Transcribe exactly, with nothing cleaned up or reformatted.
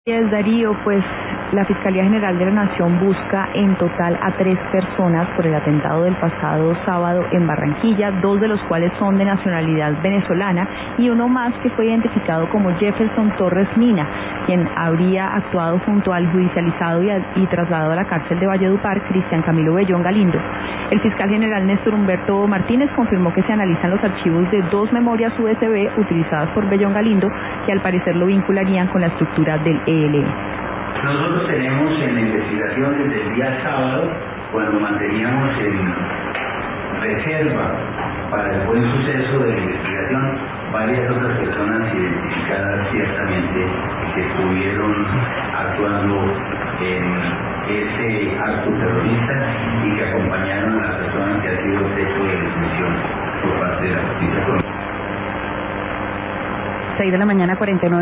Es Darío, pues la Fiscalía General de la Nación busca en total a tres personas por el atentado del pasado sábado en Barranquilla, dos de los cuales son de nacionalidad venezolana y uno más que fue identificado como Jefferson Torres Mina, quien habría actuado junto al judicializado y, a, y trasladado a la cárcel de Valledupar, Cristian Camilo Bellón Galindo. El fiscal general Néstor Humberto Martínez confirmó que se analizan los archivos de dos memorias U S B utilizadas por Bellón Galindo, que al parecer lo vincularían con la estructura del E L N. Nosotros tenemos en la investigación desde el día sábado, cuando manteníamos en reserva para el buen suceso de la investigación, varias otras personas identificadas ciertamente que estuvieron actuando en ese acto terrorista y que acompañaron a la persona que ha sido objeto de detención por parte de la justicia colombiana. seis de la mañana, cuarenta y nueve